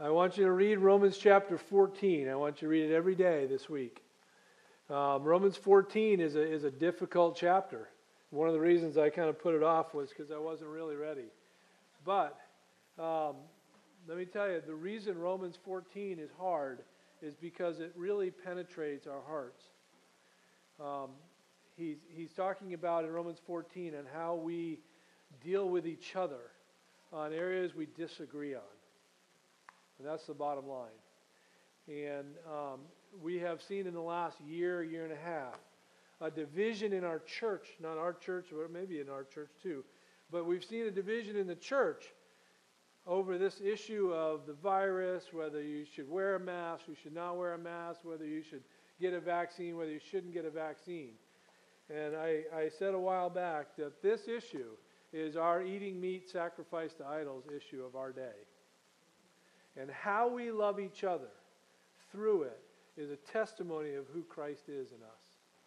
I want you to read Romans chapter 14. I want you to read it every day this week. Romans 14 is a difficult chapter. One of the reasons I kind of put it off was because I wasn't really ready. But let me tell you, the reason Romans 14 is hard is because it really penetrates our hearts. He's talking about in Romans 14 and how we deal with each other on areas we disagree on. And that's the bottom line. And we have seen in the last year and a half, a division in our church, not our church, but maybe in our church too, but we've seen a division in the church over this issue of the virus, whether you should wear a mask, you should not wear a mask, whether you should get a vaccine, whether you shouldn't get a vaccine. And I said a while back that this issue is our eating meat sacrificed to idols issue of our day. And how we love each other through it is a testimony of who Christ is in us.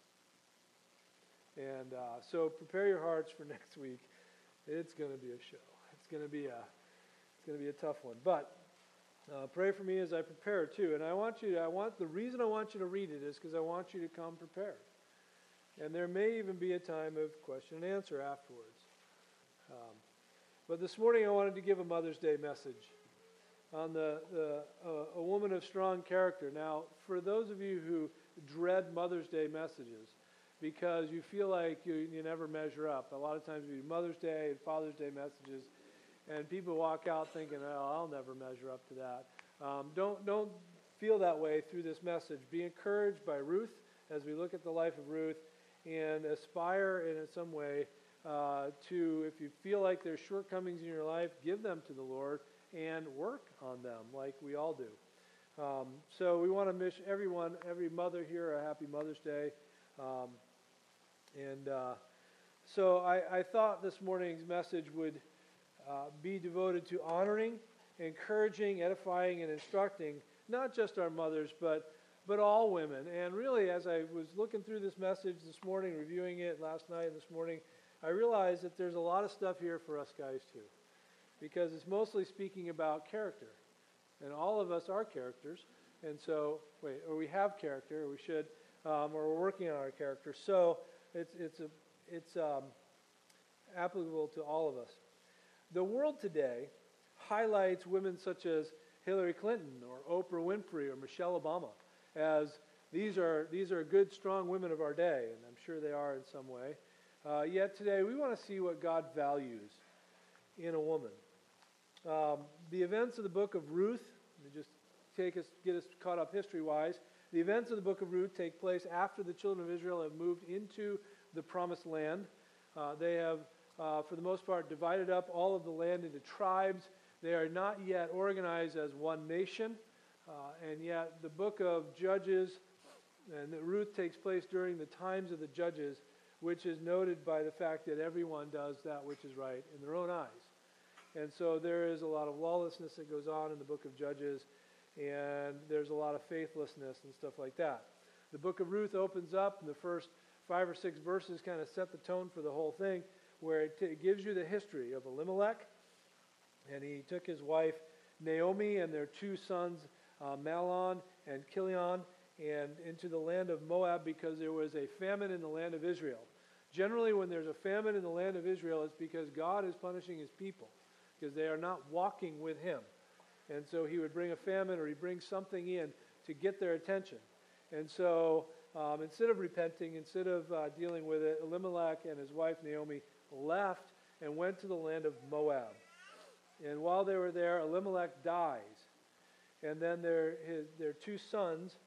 And so prepare your hearts for next week. It's going to be a show. It's going to be a tough one. But pray for me as I prepare too. And the reason I want you to read it is because I want you to come prepared. And there may even be a time of question and answer afterwards. But this morning I wanted to give a Mother's Day message on a woman of strong character. Now, for those of you who dread Mother's Day messages because you feel like you never measure up, a lot of times we do Mother's Day and Father's Day messages, and people walk out thinking, "Oh, I'll never measure up to that." Don't feel that way through this message. Be encouraged by Ruth as we look at the life of Ruth, and aspire in some way to, if you feel like there's shortcomings in your life, give them to the Lord and work on them like we all do. So we want to wish every mother here a happy Mother's Day. So I thought this morning's message would be devoted to honoring, encouraging, edifying, and instructing not just our mothers, but all women. And really, as I was looking through this message this morning, reviewing it last night and this morning, I realized that there's a lot of stuff here for us guys too. Because it's mostly speaking about character. And all of us are characters. And so, we have character, or we should, or we're working on our character. So it's applicable to all of us. The world today highlights women such as Hillary Clinton or Oprah Winfrey or Michelle Obama as these are good, strong women of our day, and I'm sure they are in some way. Yet today we want to see what God values in a woman. The events of the book of Ruth, just get us caught up history-wise. The events of the book of Ruth take place after the children of Israel have moved into the promised land. They have, for the most part, divided up all of the land into tribes. They are not yet organized as one nation, and yet the book of Judges and Ruth takes place during the times of the Judges, which is noted by the fact that everyone does that which is right in their own eyes. And so there is a lot of lawlessness that goes on in the book of Judges, and there's a lot of faithlessness and stuff like that. The book of Ruth opens up, and the first 5 or 6 verses kind of set the tone for the whole thing, where it gives you the history of Elimelech, and he took his wife Naomi and their 2 sons, Mahlon and Chilion, and into the land of Moab because there was a famine in the land of Israel. Generally, when there's a famine in the land of Israel, it's because God is punishing his people, because they are not walking with him. And so he would bring a famine or he'd bring something in to get their attention. And so instead of repenting, instead of dealing with it, Elimelech and his wife Naomi left and went to the land of Moab. And while they were there, Elimelech dies. And then their 2 sons,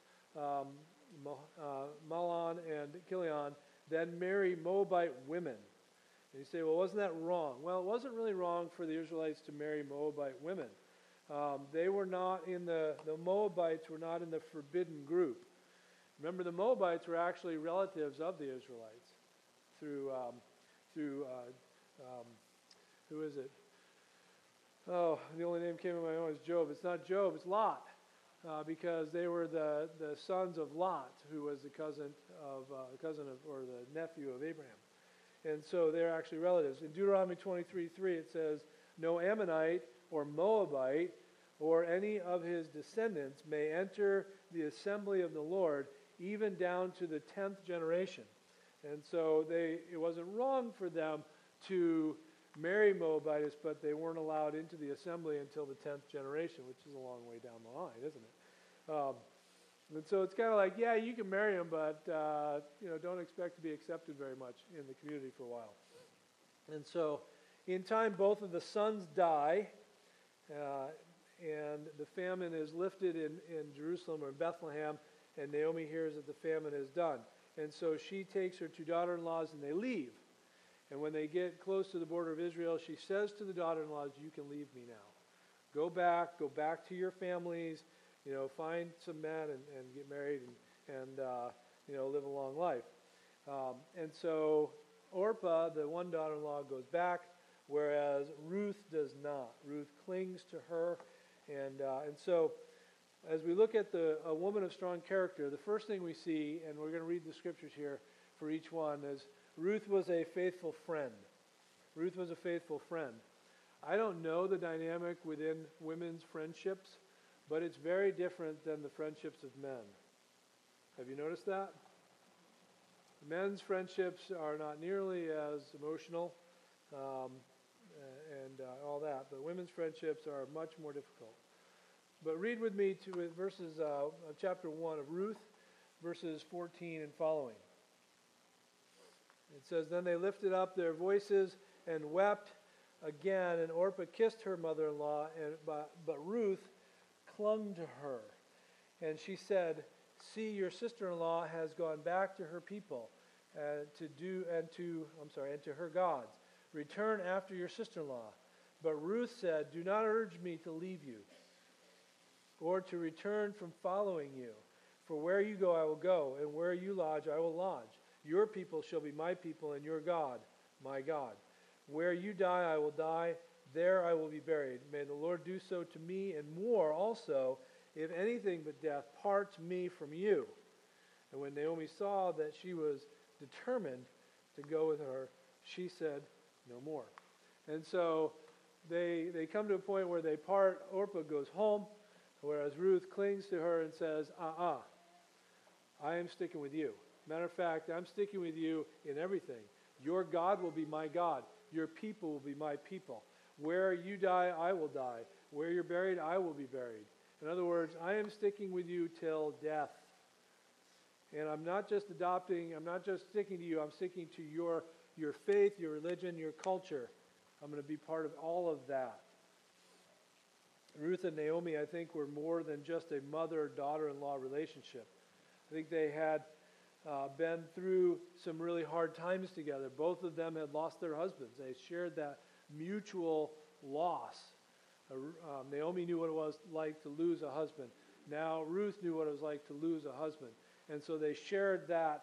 Mahlon and Chilion, then marry Moabite women. And you say, well, wasn't that wrong? Well, it wasn't really wrong for the Israelites to marry Moabite women. They were not the Moabites were not in the forbidden group. Remember, the Moabites were actually relatives of the Israelites through who is it? Oh, the only name came to my mind was Job. It's not Job, it's Lot. Because they were the sons of Lot, who was the cousin of or the nephew of Abraham. And so they're actually relatives. In Deuteronomy 23:3 it says, "No Ammonite or Moabite or any of his descendants may enter the assembly of the Lord, even down to the 10th generation. And so it wasn't wrong for them to marry Moabites, but they weren't allowed into the assembly until the 10th generation, which is a long way down the line, isn't it? And so it's kind of like, yeah, you can marry them, but don't expect to be accepted very much in the community for a while. And so in time, both of the sons die, and the famine is lifted in Jerusalem or in Bethlehem, and Naomi hears that the famine is done. And so she takes her two daughter-in-laws, and they leave. And when they get close to the border of Israel, she says to the daughter-in-laws, you can leave me now. Go back to your families, find some men and get married and live a long life. And so Orpah, the one daughter-in-law, goes back, whereas Ruth does not. Ruth clings to her. And so as we look at a woman of strong character, the first thing we see, and we're going to read the scriptures here for each one, is Ruth was a faithful friend. Ruth was a faithful friend. I don't know the dynamic within women's friendships, but it's very different than the friendships of men. Have you noticed that? Men's friendships are not nearly as emotional and all that, but women's friendships are much more difficult. But read with me to verses chapter 1 of Ruth, verses 14 and following. It says, then they lifted up their voices and wept again, and Orpah kissed her mother-in-law, but Ruth clung to her. And she said, see, your sister-in-law has gone back to her people and to her gods. Return after your sister-in-law. But Ruth said, do not urge me to leave you, or to return from following you. For where you go, I will go, and where you lodge, I will lodge. Your people shall be my people, and your God, my God. Where you die, I will die. There I will be buried. May the Lord do so to me, and more also, if anything but death parts me from you. And when Naomi saw that she was determined to go with her, she said no more. And so they come to a point where they part. Orpah goes home, whereas Ruth clings to her and says, I am sticking with you. Matter of fact, I'm sticking with you in everything. Your God will be my God. Your people will be my people. Where you die, I will die. Where you're buried, I will be buried. In other words, I am sticking with you till death. And I'm not just sticking to you, I'm sticking to your faith, your religion, your culture. I'm going to be part of all of that. Ruth and Naomi, I think, were more than just a mother-daughter-in-law relationship. I think they had been through some really hard times together. Both of them had lost their husbands. They shared that mutual loss. Naomi knew what it was like to lose a husband. Now Ruth knew what it was like to lose a husband. And so they shared that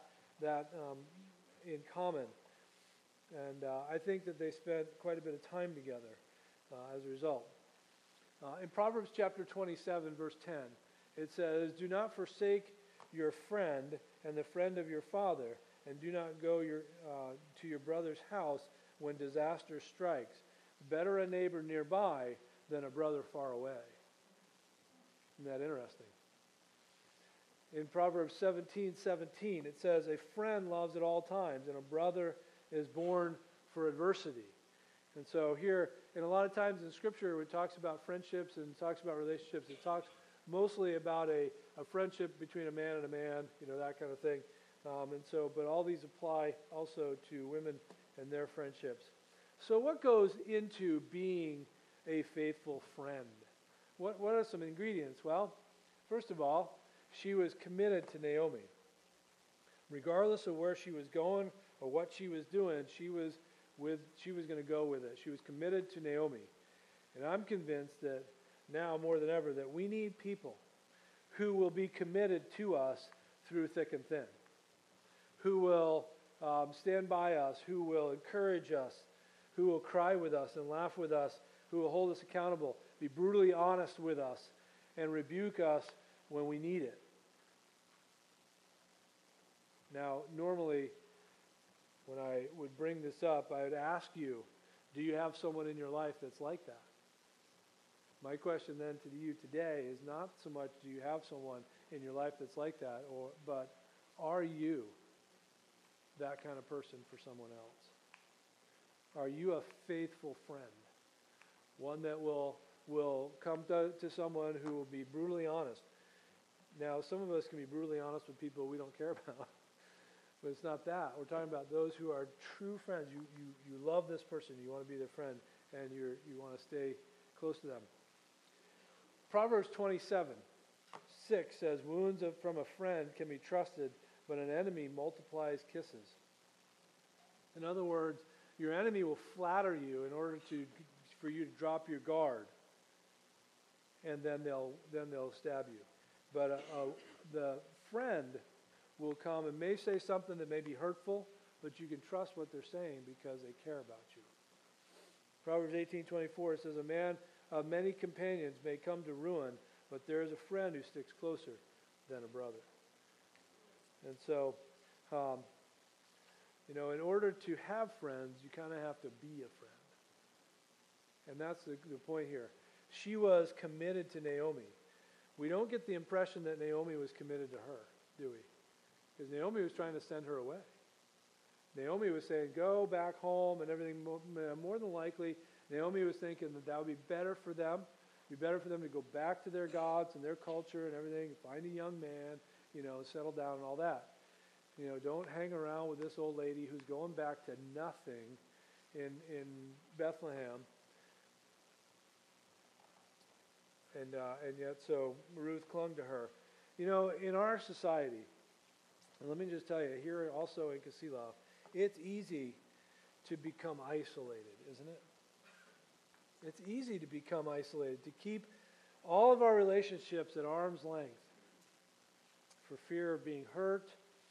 in common. And I think that they spent quite a bit of time together as a result. In Proverbs chapter 27, verse 10, it says, do not forsake your friend and the friend of your father, and do not go to your brother's house when disaster strikes. Better a neighbor nearby than a brother far away. Isn't that interesting? In Proverbs 17:17, it says, a friend loves at all times, and a brother is born for adversity. And so here, and a lot of times in Scripture, when it talks about friendships and talks about relationships, it talks mostly about a friendship between a man and a man, that kind of thing. But all these apply also to women and their friendships. So what goes into being a faithful friend? What are some ingredients? Well, first of all, she was committed to Naomi. Regardless of where she was going or what she was doing, she was going to go with it. She was committed to Naomi. And I'm convinced that now more than ever that we need people who will be committed to us through thick and thin, who will stand by us, who will encourage us, who will cry with us and laugh with us, who will hold us accountable, be brutally honest with us, and rebuke us when we need it. Now, normally, when I would bring this up, I would ask you, do you have someone in your life that's like that? My question then to you today is not so much do you have someone in your life that's like that, but are you that kind of person for someone else? Are you a faithful friend? One that will come to someone who will be brutally honest. Now, some of us can be brutally honest with people we don't care about, but it's not that. We're talking about those who are true friends. You love this person, you want to be their friend, and you want to stay close to them. Proverbs 27:6 says, wounds from a friend can be trusted, but an enemy multiplies kisses. In other words, your enemy will flatter you in order for you to drop your guard, and then they'll stab you. But the friend will come and may say something that may be hurtful, but you can trust what they're saying because they care about you. Proverbs 18:24 says, a man of many companions may come to ruin, but there is a friend who sticks closer than a brother. And so, in order to have friends, you kind of have to be a friend. And that's the point here. She was committed to Naomi. We don't get the impression that Naomi was committed to her, do we? Because Naomi was trying to send her away. Naomi was saying, go back home and everything. More than likely, Naomi was thinking that would be better for them. It would be better for them to go back to their gods and their culture and everything, find a young man, settle down and all that. Don't hang around with this old lady who's going back to nothing in Bethlehem. And yet, so Ruth clung to her. In our society, and let me just tell you, here also in Kasilah, it's easy to become isolated, isn't it? It's easy to become isolated, to keep all of our relationships at arm's length for fear of being hurt,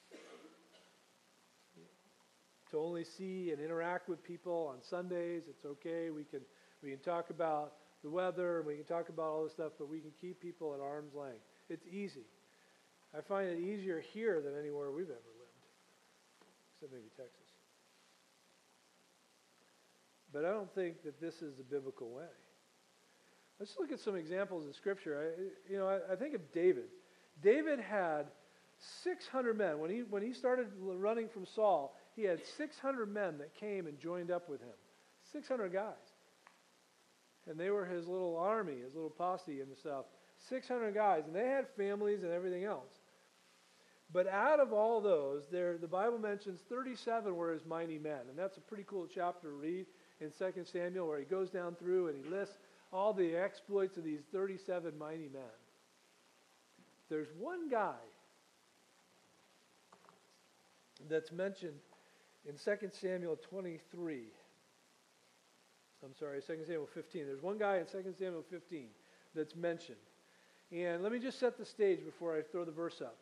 to only see and interact with people on Sundays. It's okay. We can talk about the weather, and we can talk about all this stuff, but we can keep people at arm's length. It's easy. I find it easier here than anywhere we've ever lived, except maybe Texas. But I don't think that this is the biblical way. Let's look at some examples in Scripture. I think of David. David had 600 men. When he started running from Saul, he had 600 men that came and joined up with him. 600 guys. And they were his little army, his little posse and stuff. 600 guys. And they had families and everything else. But out of all those, the Bible mentions 37 were his mighty men. And that's a pretty cool chapter to read in 2 Samuel, where he goes down through and he lists all the exploits of these 37 mighty men. There's one guy that's mentioned in 2 Samuel 23. I'm sorry, 2 Samuel 15. There's one guy in 2 Samuel 15 that's mentioned. And let me just set the stage before I throw the verse up.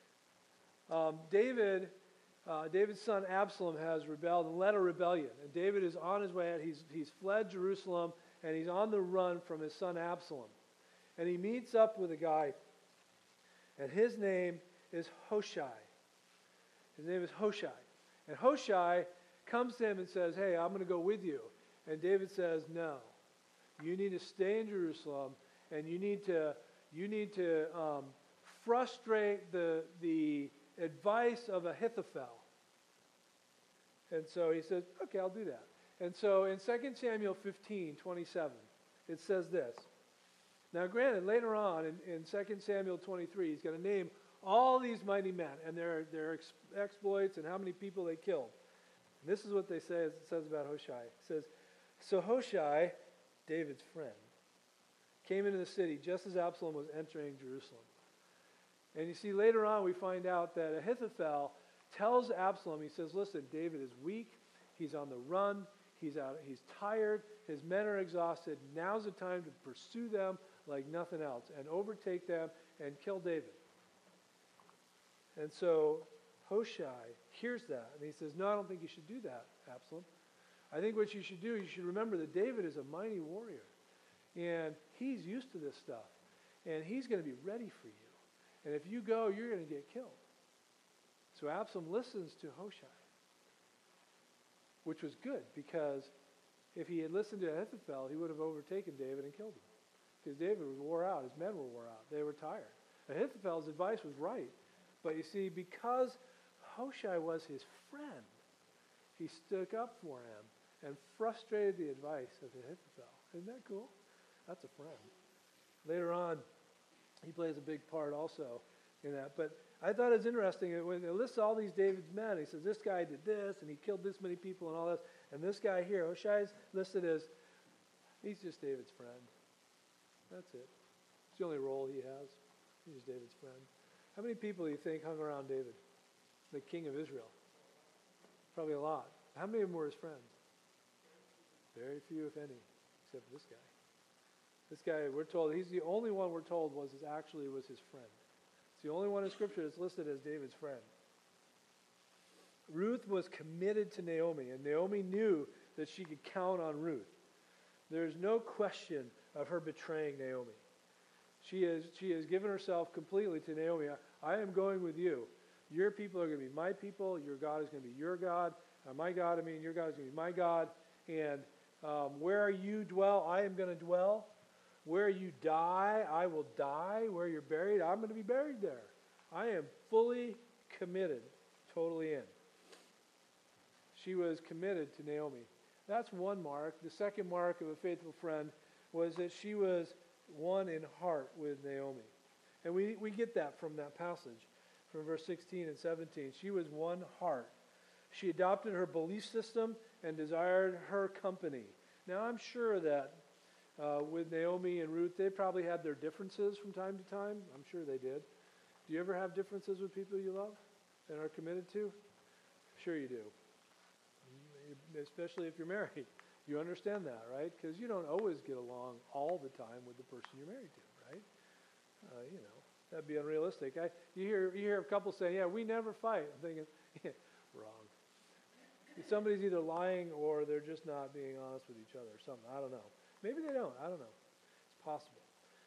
David's son Absalom has rebelled and led a rebellion. And David is on his way out. He's fled Jerusalem, and he's on the run from his son Absalom. And he meets up with a guy, and his name is Hushai. His name is Hushai. And Hushai comes to him and says, hey, I'm going to go with you. And David says, no. You need to stay in Jerusalem, and you need to frustrate the advice of Ahithophel. And so he says, okay, I'll do that. And so in 2 Samuel 15:27, it says this. Now granted, later on in 2 Samuel 23, he's going to name all these mighty men and their exploits and how many people they killed. And this is what it says about Hushai. It says, so Hushai, David's friend, came into the city just as Absalom was entering Jerusalem. And you see, later on we find out that Ahithophel tells Absalom, he says, listen, David is weak, he's on the run, he's tired, his men are exhausted, now's the time to pursue them like nothing else and overtake them and kill David. And so Hushai hears that, and he says, no, I don't think you should do that, Absalom. I think what you should do, you should remember that David is a mighty warrior, and he's used to this stuff, and he's going to be ready for you. And if you go, you're going to get killed. So Absalom listens to Hushai, which was good, because if he had listened to Ahithophel, he would have overtaken David and killed him. because David was wore out. His men were wore out. They were tired. Ahithophel's advice was right. But you see, because Hushai was his friend, he stood up for him and frustrated the advice of Ahithophel. Isn't that cool? That's a friend. Later on, he plays a big part also in that. But I thought it was interesting when it lists all these David's men. He says, this guy did this, and he killed this many people and all this. And this guy here, Hushai's listed as, he's just David's friend. That's it. It's the only role he has. He's David's friend. How many people do you think hung around David, the king of Israel? Probably a lot. How many of them were his friends? Very few, if any, except this guy. This guy, we're told, he's the only one we're told was his friend. It's the only one in Scripture that's listed as David's friend. Ruth was committed to Naomi, and Naomi knew that she could count on Ruth. There's no question of her betraying Naomi. She has given herself completely to Naomi. I am going with you. Your people are going to be my people. Your God is going to be your God. My God, your God is going to be my God. And where you dwell, I am going to dwell. Where you die, I will die. Where you're buried, I'm going to be buried there. I am fully committed, totally in. She was committed to Naomi. That's one mark. The second mark of a faithful friend was that she was one in heart with Naomi. And we get that from that passage, from verse 16 and 17. She was one heart. She adopted her belief system and desired her company. Now, I'm sure that with Naomi and Ruth, they probably had their differences from time to time. I'm sure they did. Do you ever have differences with people you love and are committed to? Sure you do. Especially if you're married. You understand that, right? Because you don't always get along all the time with the person you're married to, right? That'd be unrealistic. You hear a couple saying, yeah, we never fight. I'm thinking, wrong. Somebody's either lying or they're just not being honest with each other or something. I don't know. Maybe they don't. I don't know. It's possible.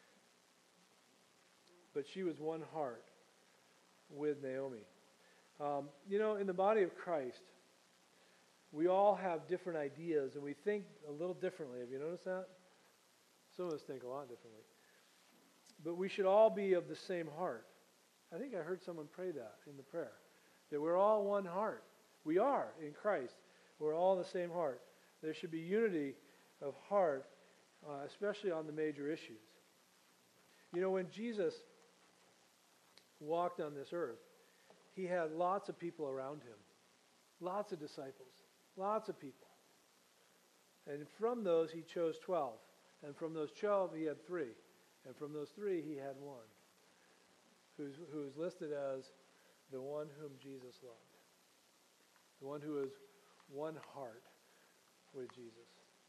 But she was one heart with Naomi. In the body of Christ, we all have different ideas and we think a little differently. Have you noticed that? Some of us think a lot differently. But we should all be of the same heart. I think I heard someone pray that in the prayer. That we're all one heart. We are in Christ. We're all the same heart. There should be unity of heart, especially on the major issues. When Jesus walked on this earth, he had lots of people around him. Lots of disciples. Lots of people. And from those, he chose 12. And from those 12, he had 3. And from those 3, he had 1. Who is listed as the one whom Jesus loved. The one who is one heart with Jesus.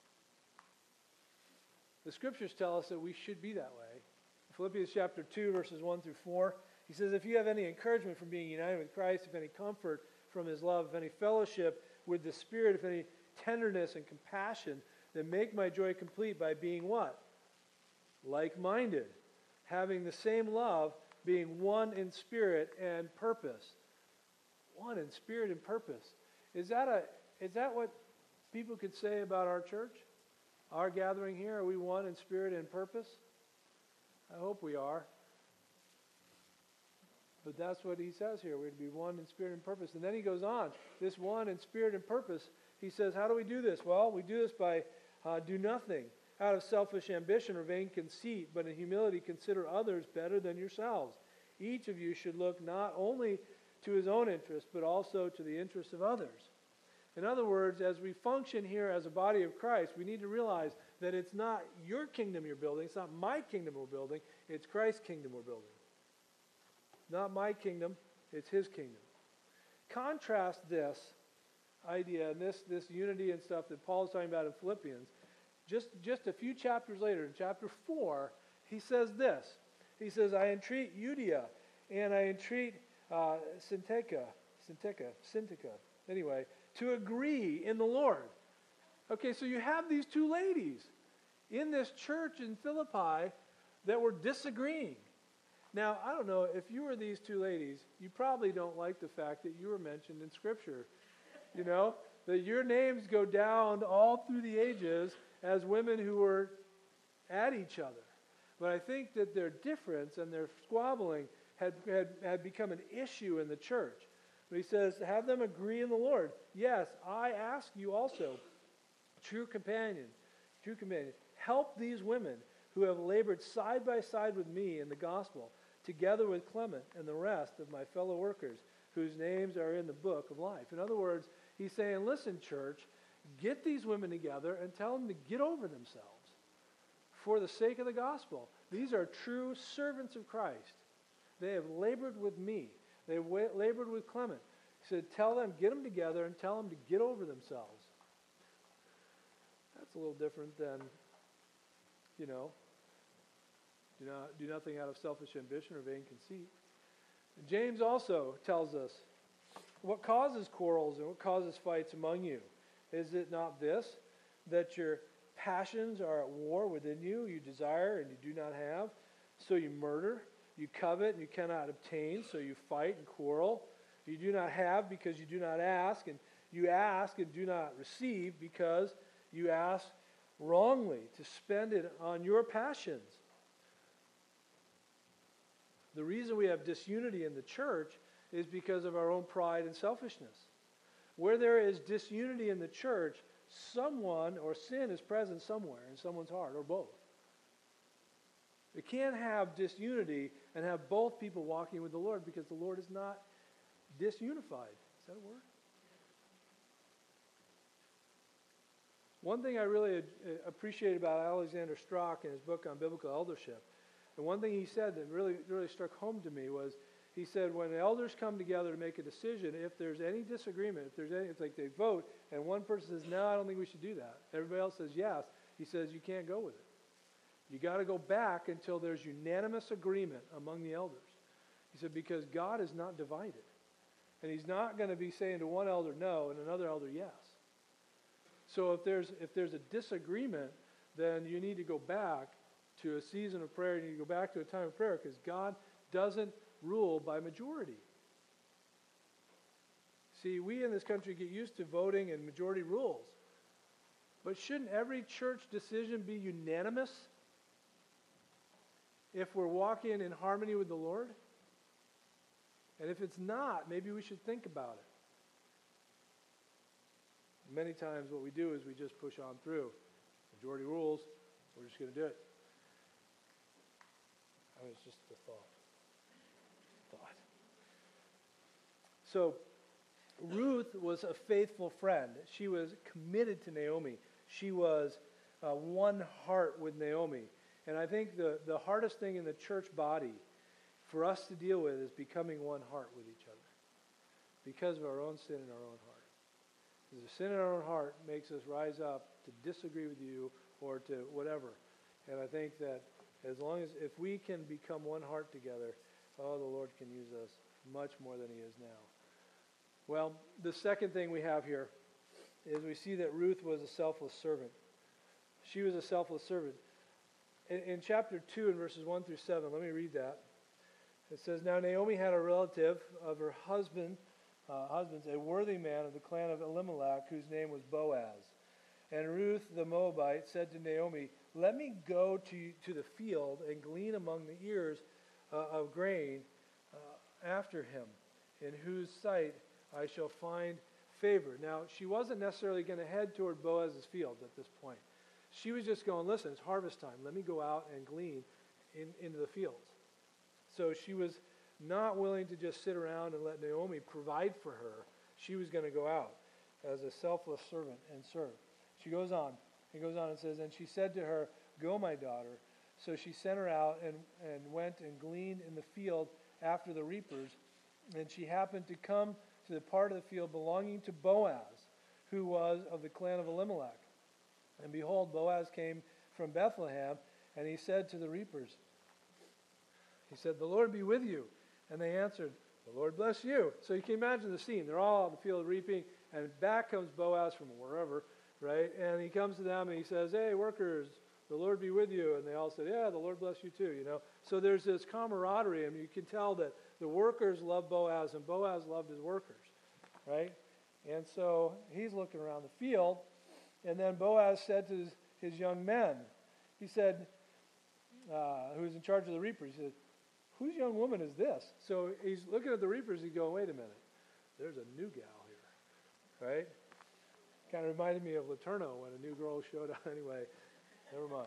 The Scriptures tell us that we should be that way. Philippians chapter 2, verses 1 through 4, he says, if you have any encouragement from being united with Christ, if any comfort from his love, if any fellowship with the Spirit, if any tenderness and compassion, then make my joy complete by being what? Like-minded, having the same love, being one in spirit and purpose. One in spirit and purpose. Is that what people could say about our church? Our gathering here, are we one in spirit and purpose? I hope we are. But that's what he says here. We're to be one in spirit and purpose. And then he goes on. This one in spirit and purpose, he says, how do we do this? Well, we do this by do nothing out of selfish ambition or vain conceit, but in humility consider others better than yourselves. Each of you should look not only to his own interest, but also to the interests of others. In other words, as we function here as a body of Christ, we need to realize that it's not your kingdom you're building, it's not my kingdom we're building, it's Christ's kingdom we're building. Not my kingdom, it's his kingdom. Contrast this idea and this unity and stuff that Paul is talking about in Philippians. Just a few chapters later, in chapter 4, he says this. He says, I entreat Euodia and I entreat Syntyche, anyway, to agree in the Lord. Okay, so you have these two ladies in this church in Philippi that were disagreeing. Now, I don't know, if you were these two ladies, you probably don't like the fact that you were mentioned in Scripture. That your names go down all through the ages as women who were at each other. But I think that their difference and their squabbling had become an issue in the church. But he says, have them agree in the Lord. Yes, I ask you also, true companion, help these women who have labored side by side with me in the gospel, together with Clement and the rest of my fellow workers, whose names are in the book of life. In other words, he's saying, listen, church, get these women together and tell them to get over themselves for the sake of the gospel. These are true servants of Christ. They have labored with me. They've labored with Clement. He said, tell them, get them together and tell them to get over themselves. That's a little different than, do nothing out of selfish ambition or vain conceit. And James also tells us, what causes quarrels and what causes fights among you? Is it not this, that your passions are at war within you? You desire and you do not have, so you murder. You covet and you cannot obtain, so you fight and quarrel. You do not have because you do not ask, and you ask and do not receive because you ask wrongly to spend it on your passions. The reason we have disunity in the church is because of our own pride and selfishness. Where there is disunity in the church, someone or sin is present somewhere in someone's heart, or both. We can't have disunity and have both people walking with the Lord, because the Lord is not disunified. Is that a word? One thing I really appreciate about Alexander Strauch in his book on biblical eldership, and one thing he said that really struck home to me was, he said, when elders come together to make a decision, if there's any disagreement, it's like they vote, and one person says, no, I don't think we should do that. Everybody else says yes. He says, you can't go with it. You got to go back until there's unanimous agreement among the elders. He said, because God is not divided. And he's not going to be saying to one elder no and another elder yes. So if there's a disagreement, then you need to go back to a season of prayer. You need to go back to a time of prayer, because God doesn't rule by majority. See, we in this country get used to voting and majority rules. But shouldn't every church decision be unanimous if we're walking in harmony with the Lord? And if it's not, maybe we should think about it. Many times what we do is we just push on through. Majority rules, we're just going to do it. I mean, it's just a thought. So, Ruth was a faithful friend. She was committed to Naomi. She was one heart with Naomi. And I think the hardest thing in the church body for us to deal with is becoming one heart with each other, because of our own sin in our own heart. Because the sin in our own heart makes us rise up to disagree with you or to whatever. And I think that if we can become one heart together, the Lord can use us much more than he is now. Well, the second thing we have here is we see that Ruth was a selfless servant. She was a selfless servant. In chapter 2 and verses 1 through 7, let me read that. It says, now Naomi had a relative of her husband's, a worthy man of the clan of Elimelech, whose name was Boaz. And Ruth the Moabite said to Naomi, let me go to the field and glean among the ears of grain after him, in whose sight I shall find favor. Now, she wasn't necessarily going to head toward Boaz's field at this point. She was just going, listen, it's harvest time. Let me go out and glean into the fields. So she was not willing to just sit around and let Naomi provide for her. She was going to go out as a selfless servant and serve. She goes on. It goes on and says, and she said to her, go, my daughter. So she sent her out and went and gleaned in the field after the reapers. And she happened to come to the part of the field belonging to Boaz, who was of the clan of Elimelech. And behold, Boaz came from Bethlehem, and he said to the reapers, he said, the Lord be with you. And they answered, the Lord bless you. So you can imagine the scene. They're all out in the field reaping, and back comes Boaz from wherever, right? And he comes to them and he says, hey, workers, the Lord be with you. And they all said, yeah, the Lord bless you too, So there's this camaraderie, and you can tell that the workers loved Boaz, and Boaz loved his workers, right? And so he's looking around the field, and then Boaz said to his young men, he said, who was in charge of the reapers, he said, whose young woman is this? So he's looking at the reapers, he's going, wait a minute, there's a new gal here, right? Kind of reminded me of Laterno when a new girl showed up. Anyway, never mind.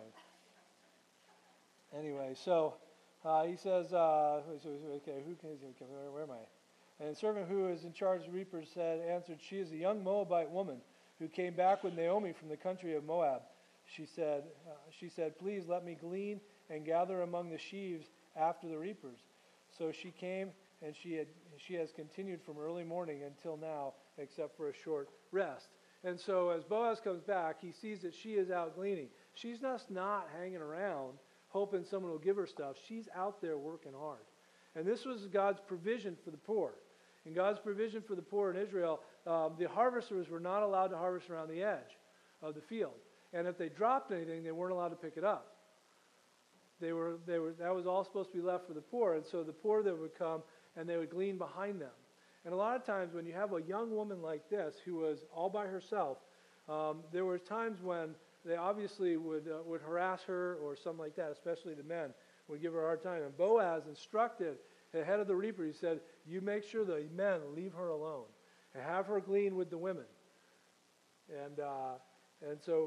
Anyway, so he says, okay, where am I? And the servant who is in charge of the reapers answered, she is a young Moabite woman who came back with Naomi from the country of Moab. She said, please let me glean and gather among the sheaves after the reapers. So she came, and she has continued from early morning until now, except for a short rest. And so as Boaz comes back, he sees that she is out gleaning. She's just not hanging around hoping someone will give her stuff. She's out there working hard. And this was God's provision for the poor. In God's provision for the poor in Israel, the harvesters were not allowed to harvest around the edge of the field. And if they dropped anything, they weren't allowed to pick it up. That was all supposed to be left for the poor. And so the poor that would come, and they would glean behind them. And a lot of times when you have a young woman like this who was all by herself, there were times when they obviously would harass her or something like that, especially the men would give her a hard time. And Boaz instructed the head of the reaper, he said, you make sure the men leave her alone and have her glean with the women. And so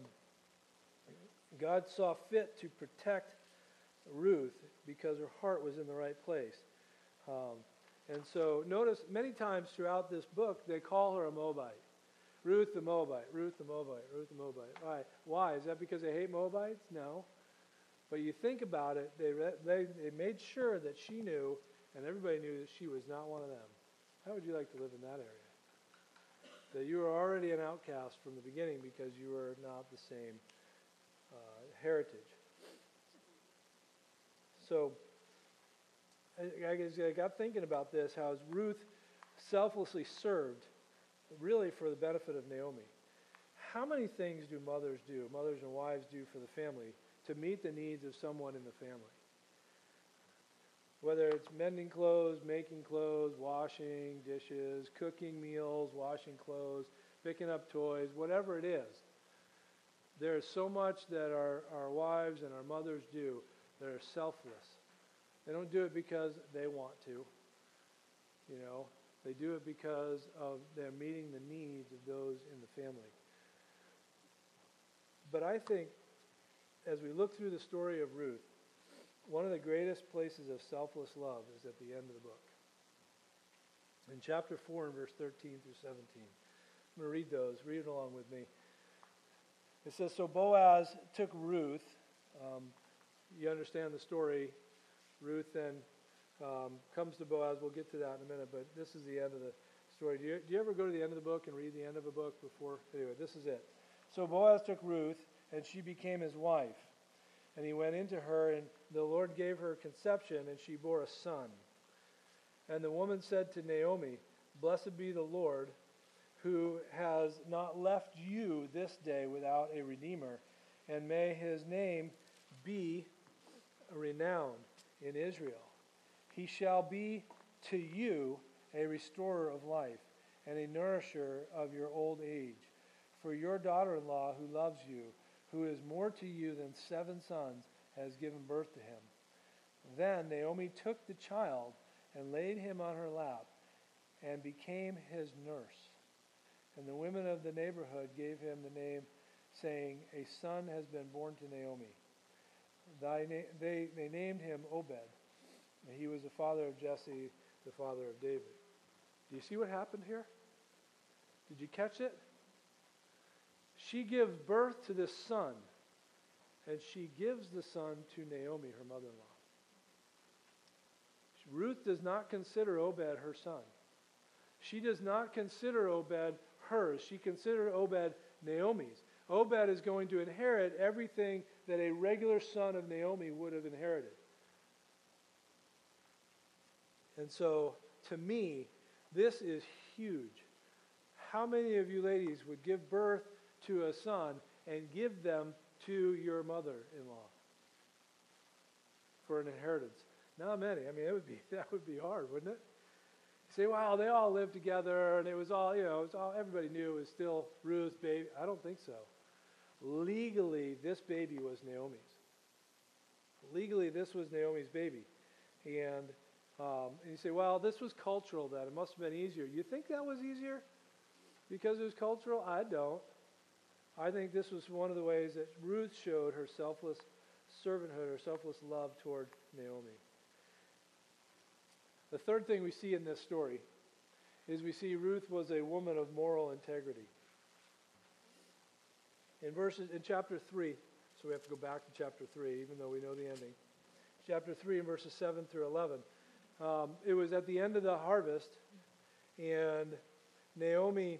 God saw fit to protect Ruth because her heart was in the right place. And so notice many times throughout this book, they call her a Moabite. Ruth the Moabite, Ruth the Moabite, Ruth the Moabite. Why? Is that because they hate Moabites? No. But you think about it, they made sure that she knew, and everybody knew that she was not one of them. How would you like to live in that area? That you were already an outcast from the beginning because you were not the same heritage. So I got thinking about this, how Ruth selflessly served really for the benefit of Naomi. How many things do mothers and wives do for the family to meet the needs of someone in the family? Whether it's mending clothes, making clothes, washing dishes, cooking meals, washing clothes, picking up toys, whatever it is. There is so much that our wives and our mothers do that are selfless. They don't do it because they want to. They do it because of they're meeting the needs of those in the family. But I think as we look through the story of Ruth, one of the greatest places of selfless love is at the end of the book. In chapter 4 and verse 13 through 17. I'm going to read those. Read it along with me. It says, so Boaz took Ruth. You understand the story. Ruth then comes to Boaz. We'll get to that in a minute, but this is the end of the story. Do you ever go to the end of the book and read the end of a book before? Anyway, this is it. So Boaz took Ruth, and she became his wife. And he went into her, and the Lord gave her conception, and she bore a son. And the woman said to Naomi, blessed be the Lord, who has not left you this day without a redeemer, and may his name be renowned in Israel. He shall be to you a restorer of life and a nourisher of your old age. For your daughter-in-law who loves you, who is more to you than 7 sons, has given birth to him. Then Naomi took the child and laid him on her lap and became his nurse. And the women of the neighborhood gave him the name, saying, a son has been born to Naomi. They named him Obed. And he was the father of Jesse, the father of David. Do you see what happened here? Did you catch it? She gives birth to this son, and she gives the son to Naomi, her mother-in-law. Ruth does not consider Obed her son. She does not consider Obed hers. She considers Obed Naomi's. Obed is going to inherit everything that a regular son of Naomi would have inherited. And so, to me, this is huge. How many of you ladies would give birth to a son and give them to your mother-in-law for an inheritance? Not many. I mean, that would be hard, wouldn't it? You say, wow, they all lived together, and it was all, everybody knew it was still Ruth's baby. I don't think so. Legally, this baby was Naomi's. Legally, this was Naomi's baby. And you say, well, this was cultural then. It must have been easier. You think that was easier because it was cultural? I don't. I think this was one of the ways that Ruth showed her selfless servanthood, her selfless love toward Naomi. The third thing we see in this story is we see Ruth was a woman of moral integrity. In chapter 3, so we have to go back to chapter 3, even though we know the ending. Chapter 3 and verses 7 through 11. It was at the end of the harvest, and Naomi,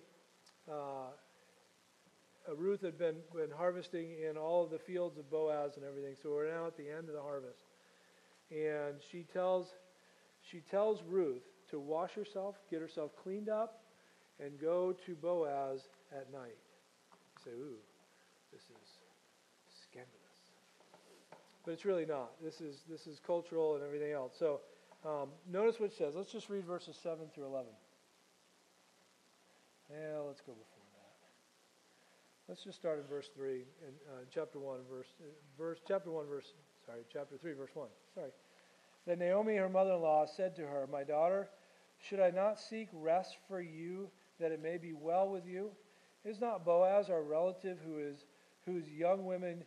Ruth had been harvesting in all of the fields of Boaz and everything, so we're now at the end of the harvest. And she tells Ruth to wash herself, get herself cleaned up, and go to Boaz at night. You say, ooh, this is scandalous. But it's really not. This is cultural and everything else. So notice what it says. Let's just read verses 7 through 11. Yeah, let's go before that. Let's just start in verse 3 in chapter 3, verse 1. Sorry. Then Naomi, her mother-in-law, said to her, "My daughter, should I not seek rest for you, that it may be well with you? Is not Boaz our relative whose young women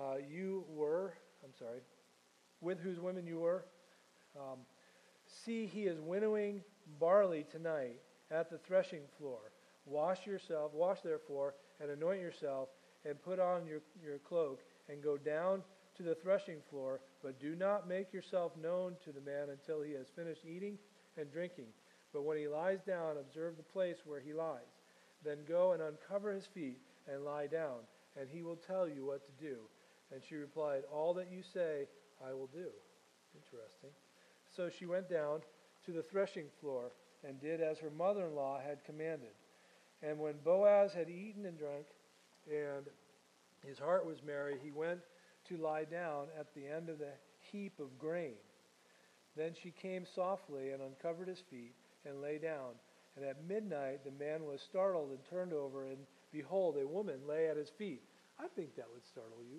with whose women you were? See, he is winnowing barley tonight at the threshing floor. Wash therefore, and anoint yourself, and put on your cloak, and go down to the threshing floor, but do not make yourself known to the man until he has finished eating and drinking. But when he lies down, observe the place where he lies. Then go and uncover his feet and lie down, and he will tell you what to do." And she replied, "All that you say, I will do." Interesting. So she went down to the threshing floor and did as her mother-in-law had commanded. And when Boaz had eaten and drunk, and his heart was merry, he went to lie down at the end of the heap of grain. Then she came softly and uncovered his feet and lay down. And at midnight the man was startled and turned over, and behold, a woman lay at his feet. I think that would startle you.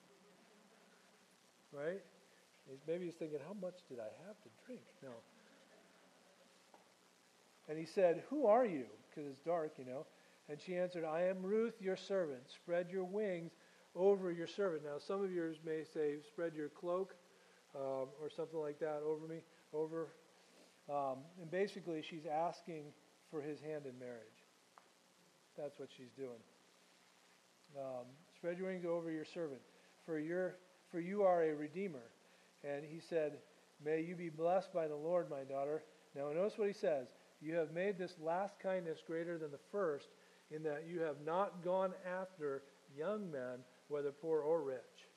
Right? Maybe he's thinking, how much did I have to drink? No. And he said, "Who are you?" Because it's dark, And she answered, "I am Ruth, your servant. Spread your wings over your servant." Now, some of yours may say, "Spread your cloak," or something like that over me. And basically, she's asking for his hand in marriage. That's what she's doing. "Spread your wings over your servant, for you are a redeemer." And he said, "May you be blessed by the Lord, my daughter." Now notice what he says. "You have made this last kindness greater than the first, in that you have not gone after young men, whether poor or rich.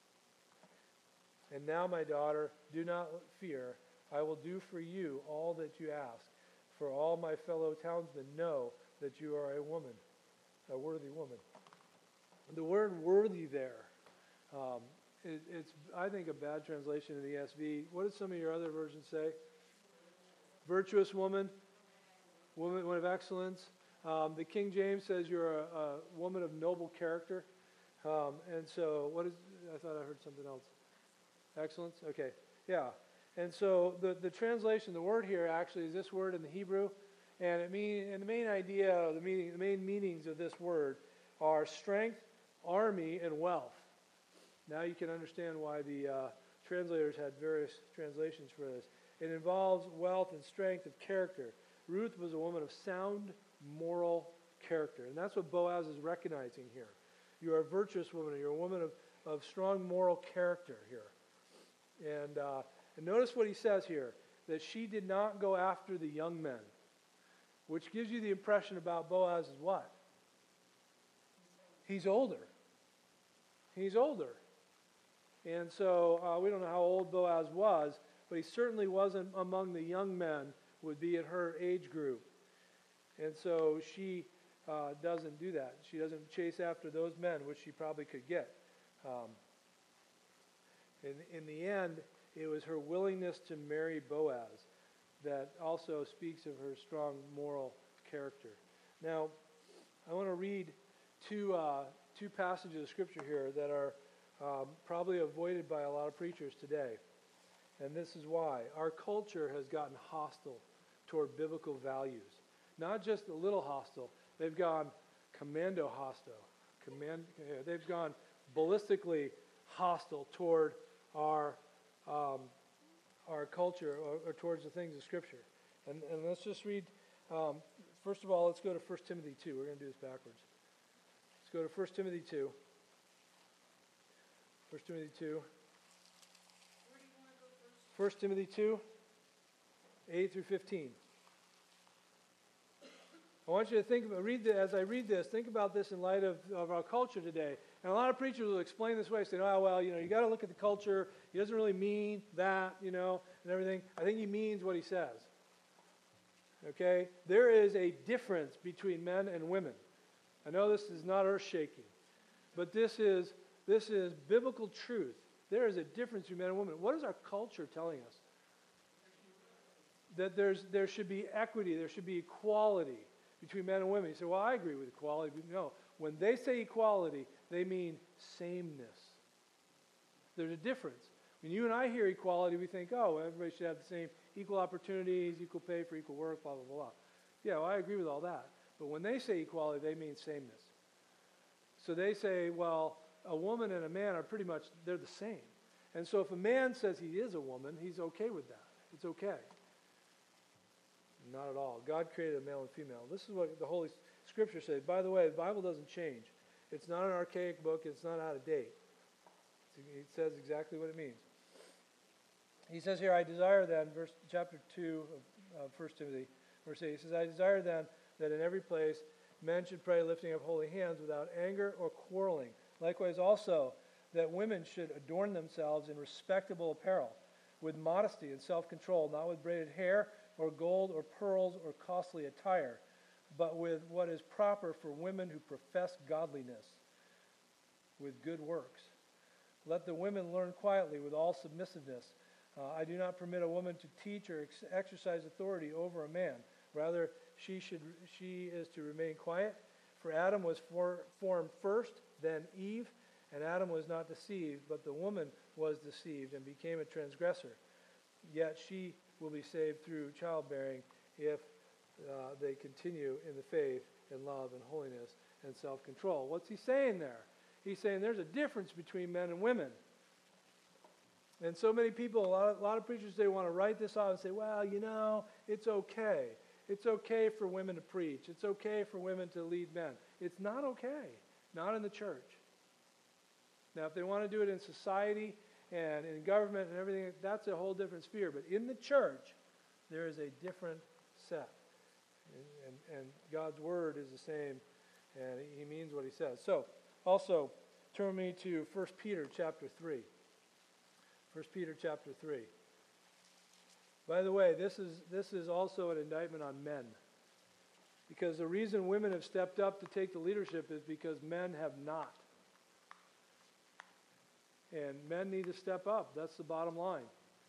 And now, my daughter, do not fear. I will do for you all that you ask. For all my fellow townsmen know that you are a worthy woman." The word "worthy" there, it's, I think, a bad translation in the ESV. What did some of your other versions say? Virtuous woman of excellence. The King James says you're a woman of noble character. And so, I thought I heard something else. Excellence? Okay, yeah. And so the translation, the word here actually is this word in the Hebrew, and the main idea, the main meanings of this word are strength, army, and wealth. Now you can understand why the translators had various translations for this. It involves wealth and strength of character. Ruth was a woman of sound moral character, and that's what Boaz is recognizing here. You are a virtuous woman. You're a woman of strong moral character here. And notice what he says here, that she did not go after the young men, which gives you the impression about Boaz is what? He's older. He's older. And so we don't know how old Boaz was, but he certainly wasn't among the young men, would be in her age group. And so she doesn't do that. She doesn't chase after those men, which she probably could get. In the end, it was her willingness to marry Boaz that also speaks of her strong moral character. Now, I want to read two passages of Scripture here that are probably avoided by a lot of preachers today. And this is why. Our culture has gotten hostile toward biblical values. Not just a little hostile. They've gone commando hostile. They've gone ballistically hostile toward our culture or towards the things of Scripture. And let's just read, first of all, let's go to 1 Timothy 2. We're going to do this backwards. Let's go to 1 Timothy 2. 1 Timothy 2. Where do you want to go first? 1 Timothy 2, 8 through 15. I want you to think about, as I read this, think about this in light of our culture today. And a lot of preachers will explain this way, saying, oh, well, you got to look at the culture. He doesn't really mean that, and everything. I think he means what he says. Okay? There is a difference between men and women. I know this is not earth-shaking, but this is biblical truth. There is a difference between men and women. What is our culture telling us? That there should be equity, there should be equality between men and women. You say, well, I agree with equality. No, when they say equality, they mean sameness. There's a difference. When you and I hear equality, we think, oh, everybody should have the same equal opportunities, equal pay for equal work, blah, blah, blah. Yeah, well, I agree with all that. But when they say equality, they mean sameness. So they say, well, a woman and a man are pretty much, they're the same. And so if a man says he is a woman, he's okay with that. It's okay. Not at all. God created a male and female. This is what the Holy Scripture says. By the way, the Bible doesn't change. It's not an archaic book. It's not out of date. It says exactly what it means. He says here, I desire then, chapter 2 of 1 Timothy, verse 8, he says, I desire then that in every place men should pray lifting up holy hands without anger or quarreling. Likewise also that women should adorn themselves in respectable apparel, with modesty and self-control, not with braided hair or gold or pearls or costly attire, but with what is proper for women who profess godliness, with good works. Let the women learn quietly with all submissiveness. I do not permit a woman to teach or exercise authority over a man. Rather, she is to remain quiet. For Adam was formed first, then Eve, and Adam was not deceived, but the woman was deceived and became a transgressor. Yet she will be saved through childbearing if they continue in the faith and love and holiness and self-control. What's he saying there? He's saying there's a difference between men and women. And so many people, a lot of preachers, they want to write this off and say, well, it's okay. It's okay for women to preach. It's okay for women to lead men. It's not okay. Not in the church. Now, if they want to do it in society and in government and everything, that's a whole different sphere. But in the church, there is a different set. And God's word is the same, and he means what he says. So, also, turn me to 1 Peter chapter 3. 1 Peter chapter 3. By the way, this is also an indictment on men. Because the reason women have stepped up to take the leadership is because men have not. And men need to step up. That's the bottom line.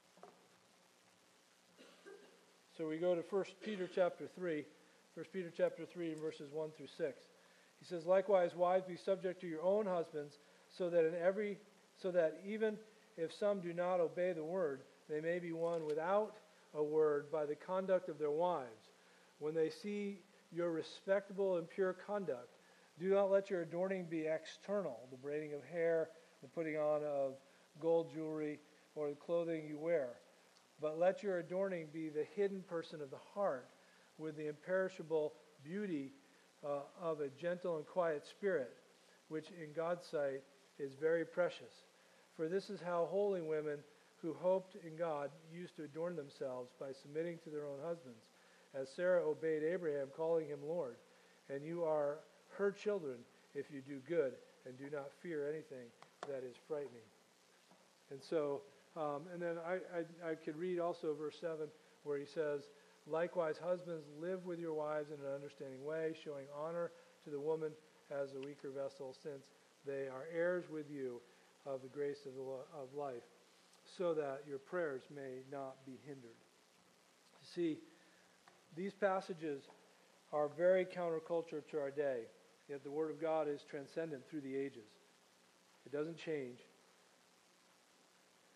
So we go to 1 Peter chapter 3. 1 Peter chapter 3 verses 1 through 6. He says, likewise, wives, be subject to your own husbands, so that even if some do not obey the word, they may be won without a word by the conduct of their wives. When they see your respectable and pure conduct, do not let your adorning be external, the braiding of hair, the putting on of gold jewelry, or the clothing you wear. But let your adorning be the hidden person of the heart, with the imperishable beauty of a gentle and quiet spirit, which in God's sight is very precious. For this is how holy women who hoped in God used to adorn themselves, by submitting to their own husbands, as Sarah obeyed Abraham, calling him Lord. And you are her children if you do good and do not fear anything that is frightening. And so, and then I could read also verse 7, where he says, likewise, husbands, live with your wives in an understanding way, showing honor to the woman as a weaker vessel, since they are heirs with you of the grace of life, so that your prayers may not be hindered. See, these passages are very counterculture to our day, yet the Word of God is transcendent through the ages. It doesn't change.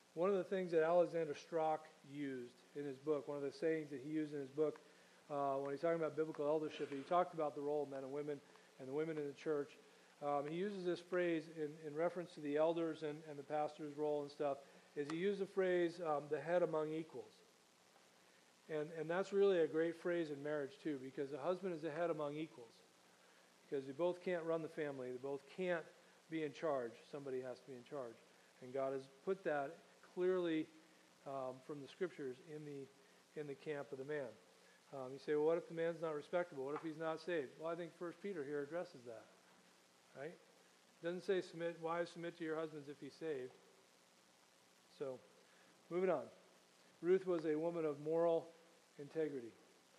One of the things that Alexander Strock used in his book, one of the sayings that he used in his book when he's talking about biblical eldership, he talked about the role of men and women and the women in the church. He uses this phrase in reference to the elders and the pastor's role and stuff, is he used the phrase, the head among equals. And that's really a great phrase in marriage too, because the husband is the head among equals. Because they both can't run the family, they both can't be in charge. Somebody has to be in charge. And God has put that clearly from the scriptures in the camp of the man. You say, well, what if the man's not respectable? What if he's not saved? Well, I think 1 Peter here addresses that. Right? It doesn't say wives submit to your husbands if he's saved. So, moving on. Ruth was a woman of moral integrity.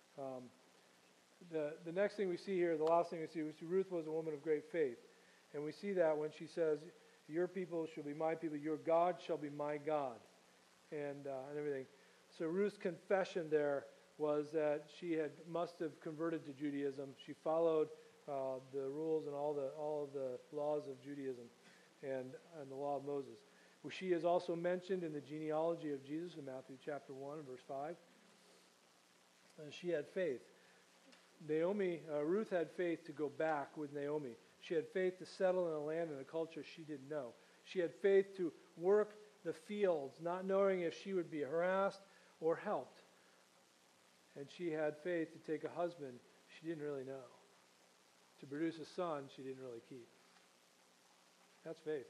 The next thing we see here, the last thing we see Ruth was a woman of great faith. And we see that when she says, your people shall be my people, your God shall be my God, and everything. So Ruth's confession there was that she must have converted to Judaism. She followed the rules and all of the laws of Judaism and the law of Moses. She is also mentioned in the genealogy of Jesus in Matthew chapter 1 and verse 5. She had faith. Ruth had faith to go back with Naomi. She had faith to settle in a land and a culture she didn't know. She had faith to work the fields, not knowing if she would be harassed or helped. And she had faith to take a husband she didn't really know, to produce a son she didn't really keep. That's faith.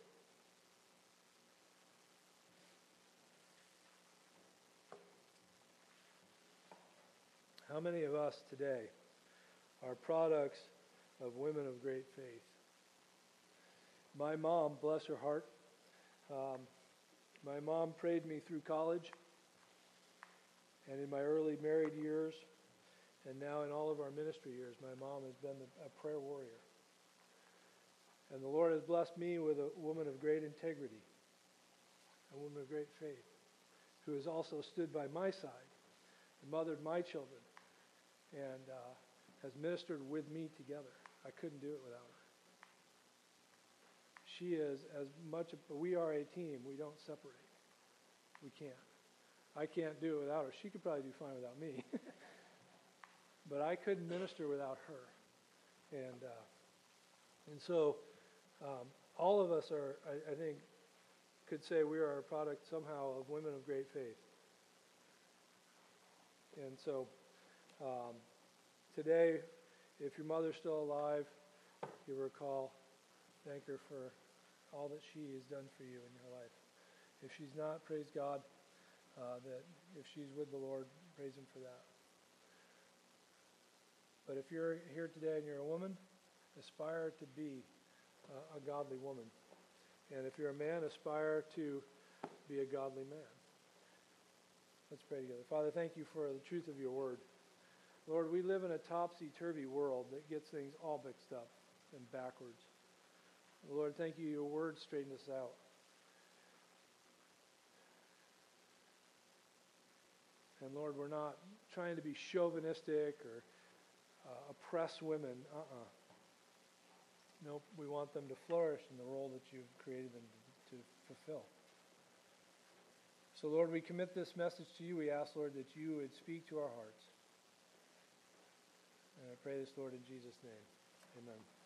How many of us today are products of women of great faith? My mom, bless her heart, my mom prayed me through college and in my early married years, and now in all of our ministry years, my mom has been a prayer warrior. And the Lord has blessed me with a woman of great integrity, a woman of great faith, who has also stood by my side and mothered my children and has ministered with me together. I couldn't do it without her. She is we are a team. We don't separate. We can't. I can't do it without her. She could probably do fine without me. But I couldn't minister without her. And so all of us are, I think, could say we are a product somehow of women of great faith. And so today, if your mother's still alive, give her a call. Thank her for all that she has done for you in your life. If she's not, praise God that if she's with the Lord, praise Him for that. But if you're here today and you're a woman, aspire to be a godly woman. And if you're a man, aspire to be a godly man. Let's pray together. Father, thank you for the truth of your word. Lord, we live in a topsy-turvy world that gets things all mixed up and backwards. Lord, thank you, your word straightened us out. And Lord, we're not trying to be chauvinistic or oppress women. Nope, we want them to flourish in the role that you've created them to fulfill. So Lord, we commit this message to you. We ask, Lord, that you would speak to our hearts. And I pray this, Lord, in Jesus' name. Amen.